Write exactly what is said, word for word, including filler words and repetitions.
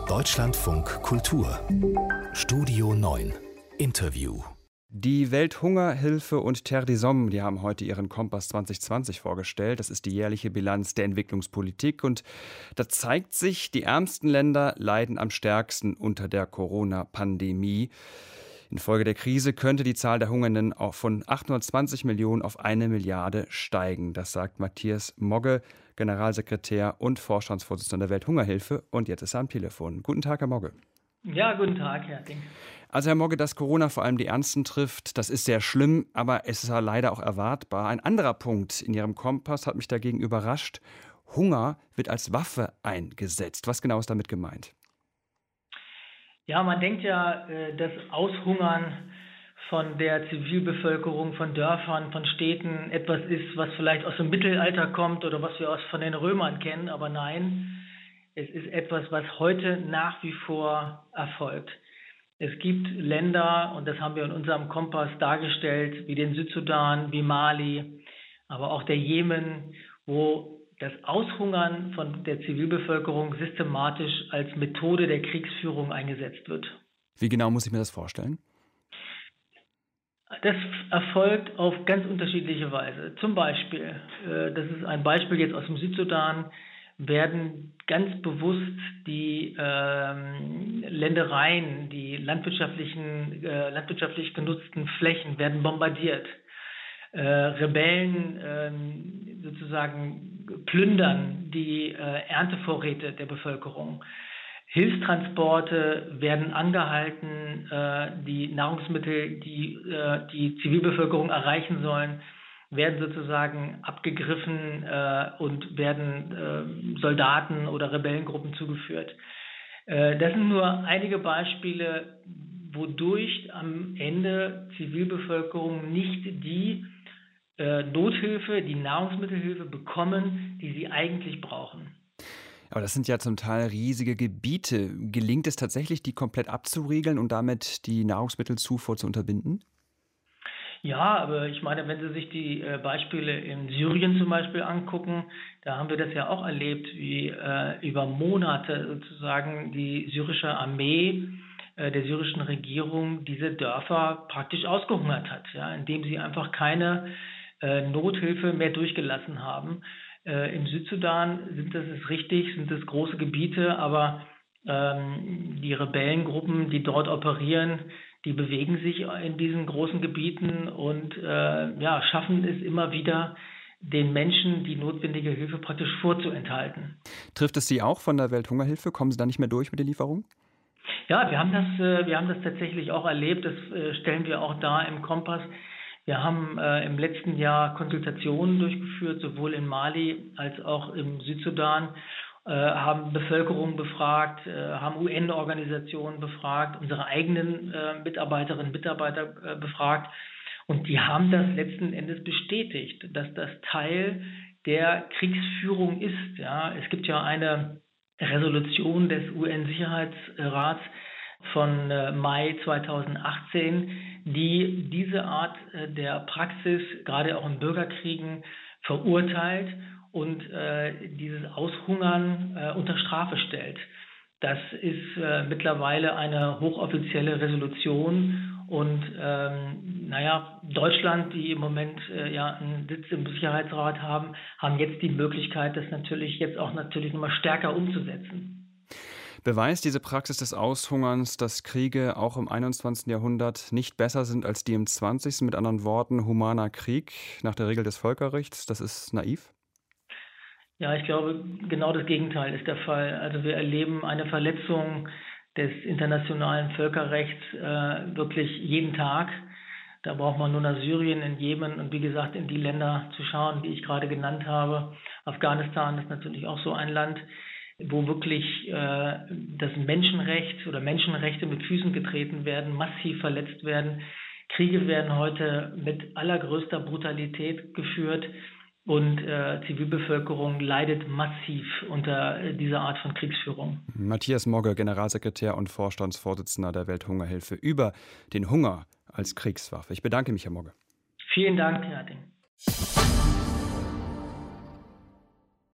Deutschlandfunk Kultur Studio neun Interview. Die Welthungerhilfe und Terre des Hommes, die haben heute ihren Kompass zwanzig zwanzig vorgestellt. Das ist die jährliche Bilanz der Entwicklungspolitik. Und da zeigt sich, die ärmsten Länder leiden am stärksten unter der Corona-Pandemie. Infolge der Krise könnte die Zahl der Hungernden auch von achthundertzwanzig Millionen auf eine Milliarde steigen. Das sagt Matthias Mogge, Generalsekretär und Vorstandsvorsitzender der Welthungerhilfe. Und jetzt ist er am Telefon. Guten Tag, Herr Mogge. Ja, guten Tag, Herr Ding. Also, Herr Mogge, dass Corona vor allem die Ärmsten trifft, das ist sehr schlimm, aber es ist ja leider auch erwartbar. Ein anderer Punkt in Ihrem Kompass hat mich dagegen überrascht. Hunger wird als Waffe eingesetzt. Was genau ist damit gemeint? Ja, man denkt ja, das Aushungern von der Zivilbevölkerung, von Dörfern, von Städten etwas ist, was vielleicht aus dem Mittelalter kommt oder was wir aus von den Römern kennen. Aber nein, es ist etwas, was heute nach wie vor erfolgt. Es gibt Länder, und das haben wir in unserem Kompass dargestellt, wie den Südsudan, wie Mali, aber auch der Jemen, wo das Aushungern von der Zivilbevölkerung systematisch als Methode der Kriegsführung eingesetzt wird. Wie genau muss ich mir das vorstellen? Das erfolgt auf ganz unterschiedliche Weise. Zum Beispiel, das ist ein Beispiel jetzt aus dem Südsudan, werden ganz bewusst die ähm, Ländereien, die landwirtschaftlichen, äh, landwirtschaftlich genutzten Flächen werden bombardiert. Äh, Rebellen äh, sozusagen plündern die äh, Erntevorräte der Bevölkerung. Hilfstransporte werden angehalten, äh, die Nahrungsmittel, die äh, die Zivilbevölkerung erreichen sollen, werden sozusagen abgegriffen äh, und werden äh, Soldaten oder Rebellengruppen zugeführt. Äh, das sind nur einige Beispiele, wodurch am Ende Zivilbevölkerung nicht die äh, Nothilfe, die Nahrungsmittelhilfe bekommen, die sie eigentlich brauchen. Aber das sind ja zum Teil riesige Gebiete. Gelingt es tatsächlich, die komplett abzuriegeln und damit die Nahrungsmittelzufuhr zu unterbinden? Ja, aber ich meine, wenn Sie sich die äh, Beispiele in Syrien zum Beispiel angucken, da haben wir das ja auch erlebt, wie äh, über Monate sozusagen die syrische Armee äh, der syrischen Regierung diese Dörfer praktisch ausgehungert hat, ja, indem sie einfach keine äh, Nothilfe mehr durchgelassen haben. Äh, Im Südsudan sind das ist richtig, sind das große Gebiete, aber ähm, die Rebellengruppen, die dort operieren, die bewegen sich in diesen großen Gebieten und äh, ja, schaffen es immer wieder, den Menschen die notwendige Hilfe praktisch vorzuenthalten. Trifft es Sie auch von der Welthungerhilfe? Kommen Sie da nicht mehr durch mit der Lieferung? Ja, wir haben das, äh, wir haben das tatsächlich auch erlebt. Das äh, stellen wir auch da im Kompass. Wir haben äh, im letzten Jahr Konsultationen durchgeführt, sowohl in Mali als auch im Südsudan. Äh, haben Bevölkerung befragt, äh, haben U N-Organisationen befragt, unsere eigenen äh, Mitarbeiterinnen und Mitarbeiter äh, befragt. Und die haben das letzten Endes bestätigt, dass das Teil der Kriegsführung ist. Ja, es gibt ja eine Resolution des U N-Sicherheitsrats von äh, Mai zweitausendachtzehn, die diese Art äh, der Praxis, gerade auch in Bürgerkriegen, verurteilt und äh, dieses Aushungern äh, unter Strafe stellt. Das ist äh, mittlerweile eine hochoffizielle Resolution und ähm, naja, Deutschland, die im Moment äh, ja einen Sitz im Sicherheitsrat haben, haben jetzt die Möglichkeit, das natürlich jetzt auch natürlich nochmal stärker umzusetzen. Beweist diese Praxis des Aushungerns, dass Kriege auch im einundzwanzigsten Jahrhundert nicht besser sind als die im zwanzigsten Mit anderen Worten, humaner Krieg nach der Regel des Völkerrechts, das ist naiv? Ja, ich glaube, genau das Gegenteil ist der Fall. Also wir erleben eine Verletzung des internationalen Völkerrechts äh, wirklich jeden Tag. Da braucht man nur nach Syrien, in Jemen und wie gesagt in die Länder zu schauen, die ich gerade genannt habe. Afghanistan ist natürlich auch so ein Land, wo wirklich äh, das Menschenrecht oder Menschenrechte mit Füßen getreten werden, massiv verletzt werden. Kriege werden heute mit allergrößter Brutalität geführt. Und äh, Zivilbevölkerung leidet massiv unter äh, dieser Art von Kriegsführung. Matthias Mogge, Generalsekretär und Vorstandsvorsitzender der Welthungerhilfe, über den Hunger als Kriegswaffe. Ich bedanke mich, Herr Mogge. Vielen Dank, Herr Ding.